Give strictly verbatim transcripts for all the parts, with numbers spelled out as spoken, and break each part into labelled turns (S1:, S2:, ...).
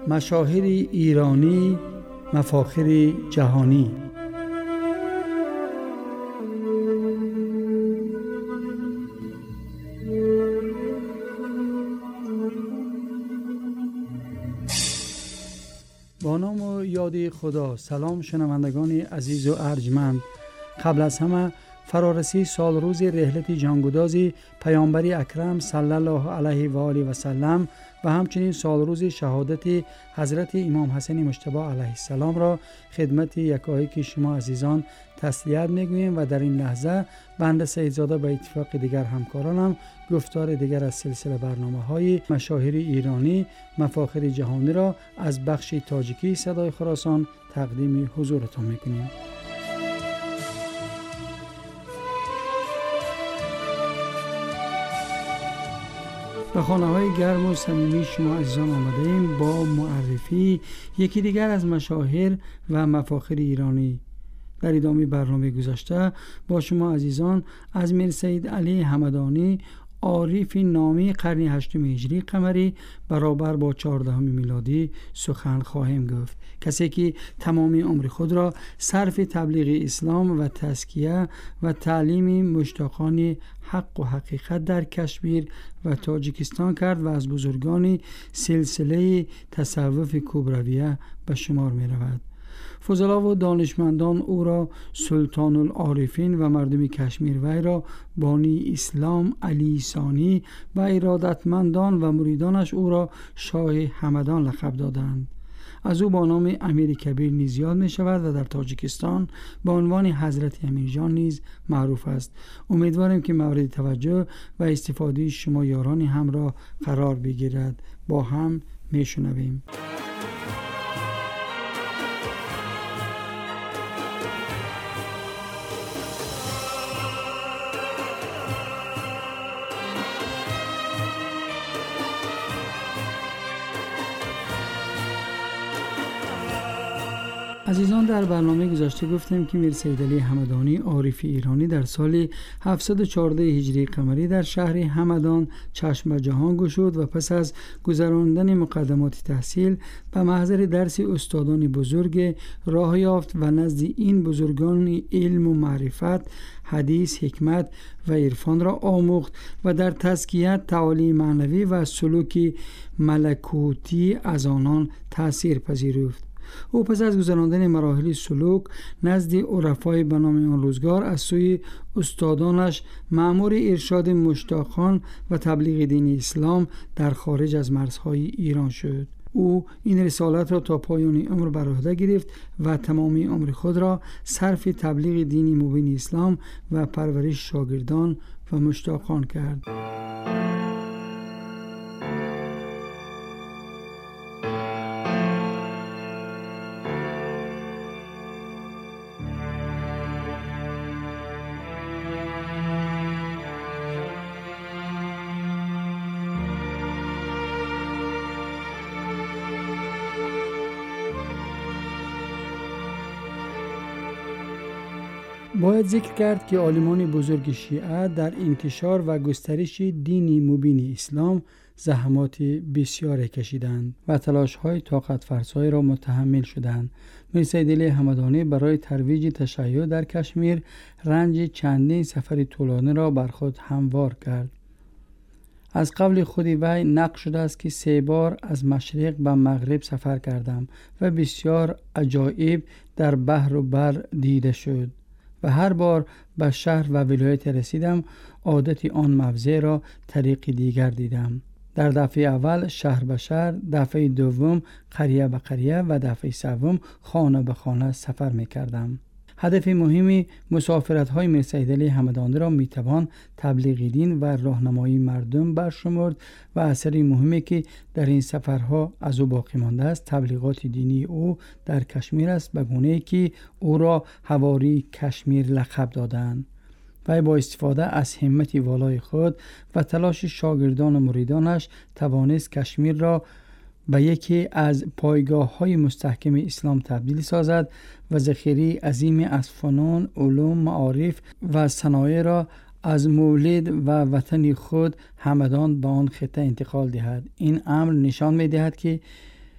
S1: مشاهیر ایرانی، مفاخر جهانی. با نام و یاد خدا. سلام شنوندگان عزیز و ارجمند. قبل از همه فرارسی سال روز رحلت جانگدازی پیامبر اکرم صلی الله علیه و آله و سلم و همچنین سال روز شهادت حضرت امام حسن مجتبی علیه السلام را خدمت یکایک شما عزیزان تسلیت میگوییم و در این لحظه بنده سیدزاده به اتفاق دیگر همکارانم گفتار دیگر از سلسله برنامه‌های مشاهیر ایرانی مفاخر جهانی را از بخش تاجیکی صدای خراسان تقدیم حضورتان میکنیم. به خانه‌های گرم و صمیمی شما عزیزان آمده ایم با معرفی یکی دیگر از مشاهیر و مفاخر ایرانی. در ادامه برنامه گذشته با شما عزیزان از میر سید علی همدانی، عارف نامی قرن هشتم هجری قمری برابر با چهاردهم میلادی سخن خواهیم گفت. کسی که تمام عمر خود را صرف تبلیغ اسلام و تزکیه و تعلیم مشتاقان حق و حقیقت در کشمیر و تاجیکستان کرد و از بزرگان سلسله تصوف کبرویه به شمار می رود. فضلا و دانشمندان او را سلطان العارفین و مردم کشمیر وی را بانی اسلام علی ثانی و ارادتمندان و مریدانش او را شاه همدان لقب دادند. از او با نام امیر کبیر نیز یاد می شود و در تاجیکستان با عنوان حضرت امیرجان نیز معروف است. امیدواریم که مورد توجه و استفاده شما یاران هم را قرار بگیرد. با هم می شنویم. عزیزان، در برنامه گذشته گفتیم که میر سید علی همدانی عارف ایرانی در سال هفتصد و چهارده هجری قمری در شهر همدان چشم به جهان گشود و پس از گذراندن مقدمات تحصیل به محضر درس استادان بزرگ راه یافت و نزد این بزرگان علم و معرفت، حدیث، حکمت و عرفان را آموخت و در تزکیه، تعالیم معنوی و سلوک ملکوتی از آنان تأثیر پذیرفت. او پس از گذراندن مراحل سلوک نزد عرفای به نام آن روزگار از سوی استادانش مأمور ارشاد مشتاقان و تبلیغ دین اسلام در خارج از مرزهای ایران شد. او این رسالت را تا پایان عمر بر عهده گرفت و تمامی عمر خود را صرف تبلیغ دین مبین اسلام و پرورش شاگردان و مشتاقان کرد. باید ذکر کرد که عالمان بزرگ شیعه در انتشار و گسترش دین مبین اسلام زحمات بسیاری کشیدند و تلاش‌های طاقت فرسای را متحمل شدند. میر سید علی همدانی برای ترویج تشیع در کشمیر رنج چندین سفر طولانی را بر خود هموار کرد. از قبل خود وی نقل شده است که سه بار از مشرق به مغرب سفر کردم و بسیار عجایب در بحر و بر دیده شد و هر بار به شهر و ولایت رسیدم عادت آن موضع را طریق دیگر دیدم. در دفعه اول شهر به شهر، دفعه دوم قریه به قریه و دفعه سوم خانه به خانه سفر می کردم. هدف مهمی مسافرت های میر سید علی همدانی را می توان تبلیغ دین و راهنمایی مردم برشمرد و اثری مهمی که در این سفرها از او باقی مانده است تبلیغات دینی او در کشمیر است، به گونه‌ای که او را حواری کشمیر لقب دادند. و با استفاده از همت والای خود و تلاش شاگردان و مریدانش توانست کشمیر را به یکی از پایگاه‌های مستحکم اسلام تبدیل سازد و ذخیره عظیمی از فنون، علوم، معارف و صنایع را از مولد و وطن خود همدان به آن خطه انتقال دهد. این امر نشان می‌دهد که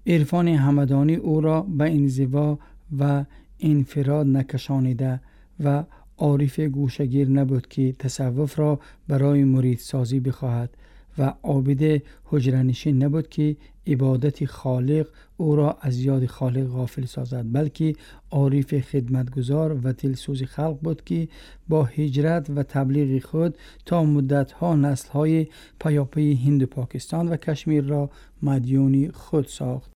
S1: عرفان همدانی او را به انزوا و انفراد نکشانیده و عارف گوشگیر نبود که تصوف را برای مرید سازی بخواهد و عابد حجره‌نشین نبود که عبادت خالق او را از یاد خالق غافل سازد، بلکه عارف خدمتگزار و دلسوز خلق بود که با هجرت و تبلیغ خود تا مدتها نسل‌های پیاپی هند و پاکستان و کشمیر را مدیون خود ساخت.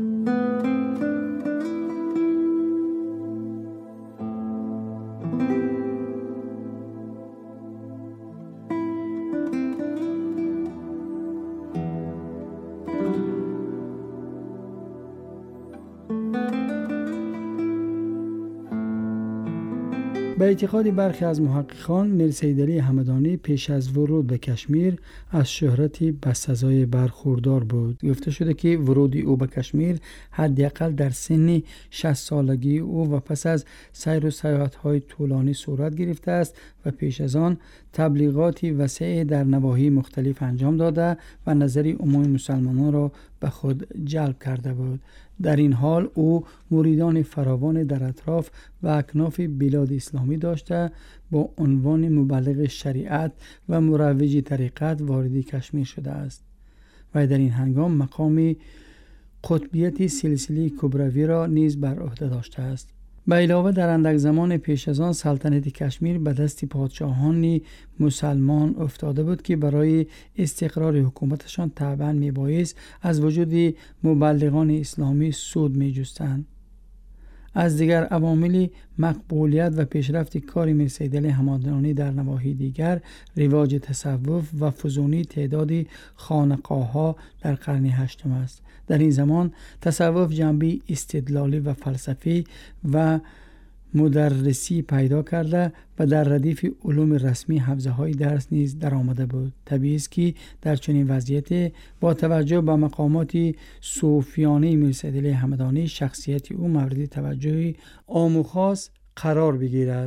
S1: به اعتقاد برخی از محققان، میر سید علی همدانی پیش از ورود به کشمیر از شهرتی بسزای برخوردار بود. گفته شده که ورود او به کشمیر حداقل در سن شصت سالگی او و پس از سیر و سیاحت‌های طولانی صورت گرفته است و پیش از آن تبلیغاتی وسیع در نواحی مختلف انجام داده و نظر عموم مسلمانان را به خود جلب کرده بود. در این حال او مریدان فراوان در اطراف و اکناف بلاد اسلامی داشته با عنوان مبلغ شریعت و مروج طریقت وارد کشمیر شده است و در این هنگام مقام قطبیت سلسله کبروی را نیز بر عهده داشته است. به علاوه در اندک زمان پیش از آن سلطنت کشمیر به دست پادشاهان مسلمان افتاده بود که برای استقرار حکومتشان طبعا میبایست از وجود مبلغان اسلامی سود میجستند. از دیگر عوامل مقبولیت و پیشرفت کار میر سید علی همدانی در نواحی دیگر رواج تصوف و فزونی تعداد خانقاه‌ها در قرن هشتم است. در این زمان تصوف جنبه استدلالی و فلسفی و مدرسی پیدا کرده و در ردیف علوم رسمی حوزه های درس نیز در آمده بود. طبیعی است که در چنین وضعیت با توجه به مقامات صوفیانه میر سید علی همدانی شخصیت او مورد توجه عام و خاص قرار بگیرد.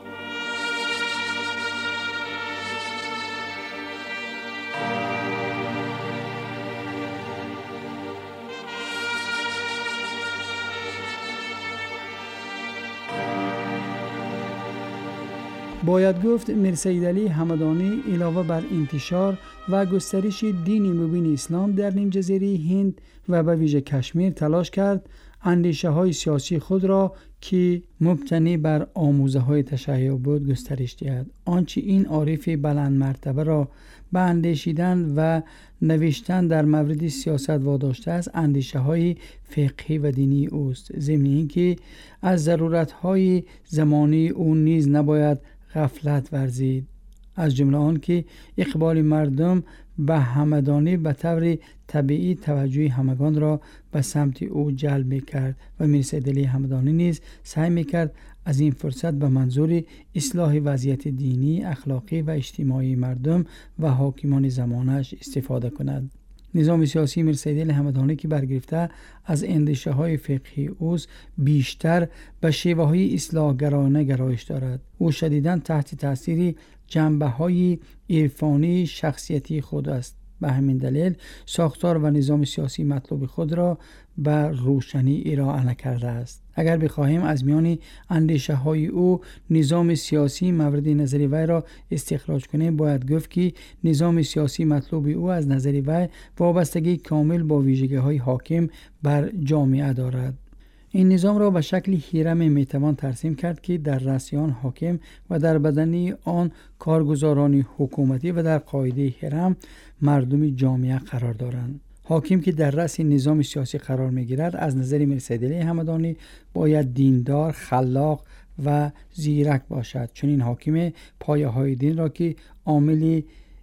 S1: باید گفت میر سید علی همدانی علاوه بر انتشار و گسترش دین مبین اسلام در نیم جزیره هند و به ویژه کشمیر تلاش کرد اندیشه های سیاسی خود را که مبتنی بر آموزه های تشیع بود گسترش دهد. آنچه این عارف بلند مرتبه را به اندیشیدن و نوشتن در مورد سیاست واداشته است اندیشه های فقهی و دینی اوست، ضمن اینکه از ضرورت های زمانی او نیز نباید غفلت ورزید، از جمله آن که اقبال مردم به همدانی به طور طبیعی توجه همگان را به سمت او جلب می‌کرد و میر سید علی همدانی نیز سعی می‌کرد از این فرصت به منظور اصلاح وضعیت دینی، اخلاقی و اجتماعی مردم و حاکمان زمانش استفاده کند. نظام سیاسی میر سید علی همدانی که برگرفته از اندیشه های فقهی اوست بیشتر به شیوه های اصلاح گرایانه گرایش دارد. او شدیداً تحت تاثیر جنبه های عرفانی شخصیتی خود است. به همین دلیل ساختار و نظام سیاسی مطلوب خود را به روشنی ارائه نکرده است. اگر بخواهیم از میان اندیشه های او نظام سیاسی مورد نظر وی را استخراج کنیم، باید گفت که نظام سیاسی مطلوب او از نظر وی وابستگی کامل با ویژگی های حاکم بر جامعه دارد. این نظام را به شکل هرم میتوان ترسیم کرد که در رأسیان حاکم و در بدنی آن کارگزاران حکومتی و در قاعده هرم مردم جامعه قرار دارند. حاکم که در رأس نظام سیاسی قرار میگیرد از نظر میر سید علی همدانی باید دیندار، خلاق و زیرک باشد. چون این حاکم پایه های دین را که عامل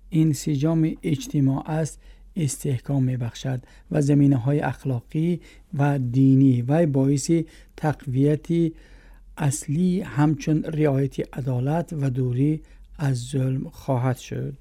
S1: انسجام اجتماع است استحکام میبخشد و زمینه های اخلاقی و دینی و باعث تقویت اصلی همچون رعایت عدالت و دوری از ظلم خواهد شد.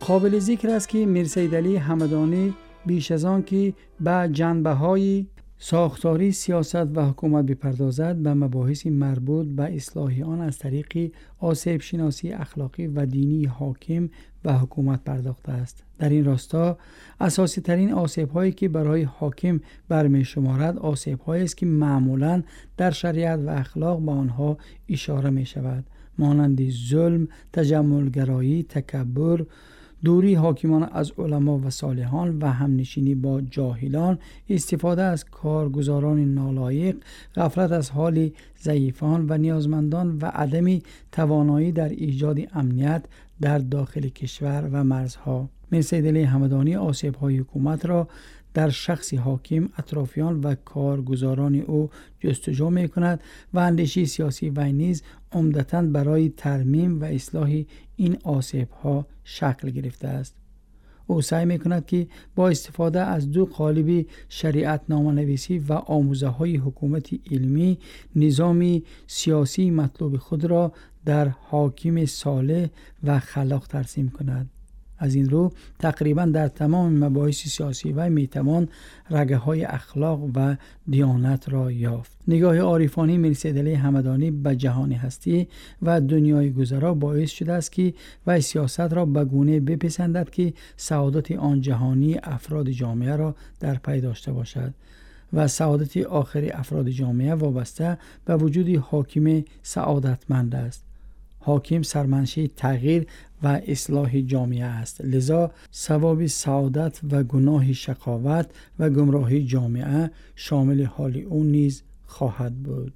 S1: قابل ذکر است که میر سید علی همدانی بیش از آن که به جنبه‌های ساختاری سیاست و حکومت بپردازد، به مباحث مربوط به اصلاح آن از طریق آسیب شناسی اخلاقی و دینی حاکم و حکومت پرداخته است. در این راستا اساسی ترین آسیب هایی که برای حاکم برمی شمارد آسیب هایی است که معمولا در شریعت و اخلاق به آنها اشاره می شود، مانند ظلم، تجملگرایی، تکبر، دوری حاکمان از علما و صالحان و همنشینی با جاهلان، استفاده از کارگزاران نالایق، غفلت از حال ضعیفان و نیازمندان و عدم توانایی در ایجاد امنیت در داخل کشور و مرزها. میر سید علی همدانی آسیب‌های حکومت را در شخص حاکم، اطرافیان و کارگزاران او جستجو می کند و اندیشه سیاسی و نیز عمدتاً برای ترمیم و اصلاح این آسیب‌ها شکل گرفته است. او سعی می کند که با استفاده از دو قالب شریعت نامه‌نویسی و آموزه های حکومت علمی، نظام سیاسی مطلوب خود را در حاکم صالح و خلاق ترسیم کند. از این رو تقریبا در تمام مباحث سیاسی و میتوان رگه های اخلاق و دیانت را یافت. نگاه عارفانه میر سید علی همدانی به جهان هستی و دنیای گذرا باعث شده است که و سیاست را به گونه بپسندد که سعادت آن جهانی افراد جامعه را در پی داشته باشد و سعادت آخر افراد جامعه وابسته به وجود حاکم سعادتمند است. حاکم سرمنشأ تغییر و اصلاح جامعه است، لذا ثواب سعادت و گناه شقاوت و گمراهی جامعه شامل حال او نیز خواهد بود.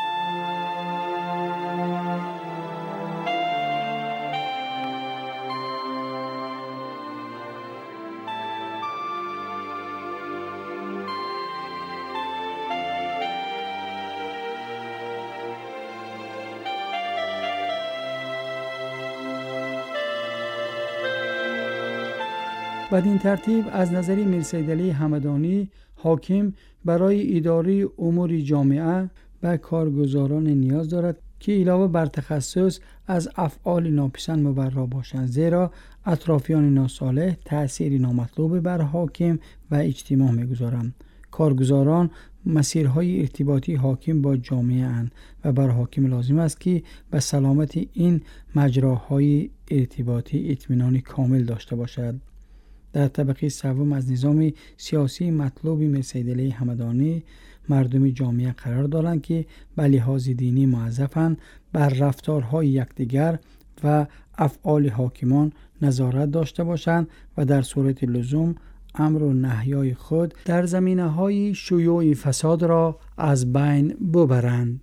S1: بدین ترتیب از نظر میر سید علی همدانی حاکم برای اداره امور جامعه به کارگزاران نیاز دارد که علاوه بر تخصص از افعال ناپسند مبرا باشند، زیرا اطرافیان ناصالح تأثیر نامطلوب بر حاکم و اجتماع می‌گذارند. کارگزاران مسیرهای ارتباطی حاکم با جامعه اند و بر حاکم لازم است که به سلامت این مجراهای ارتباطی اطمینان کامل داشته باشد. در طبقه سوم از نظام سیاسی مطلوب میر سید علی همدانی مردم جامعه قرار دارند که به لحاظ دینی موظفند بر رفتارهای یکدیگر و افعال حاکمان نظارت داشته باشند و در صورت لزوم امر و نهیای خود در زمینه‌های شیوع فساد را از بین ببرند.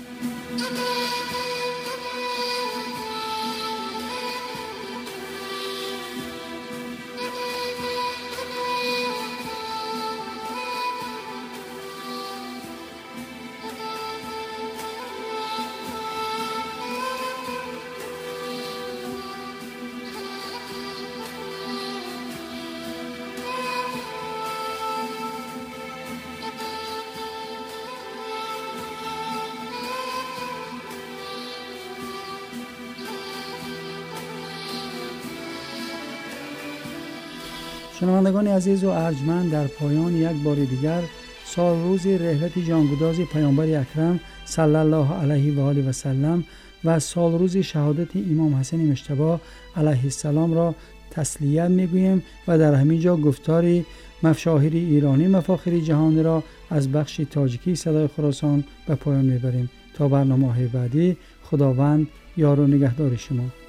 S1: شنوندگان عزیز و ارجمند، در پایان یک بار دیگر سال روز رحلت جانگداز پیامبر اکرم صلی الله علیه و آله و سلم و سال روز شهادت امام حسن مجتبی علیه السلام را تسلیت میگوییم و در همین جا گفتار مفاخر ایرانی مفاخر جهانی را از بخش تاجیکی صدای خراسان به پایان میبریم. تا برنامه‌های بعدی، خداوند یار و نگهدار شما.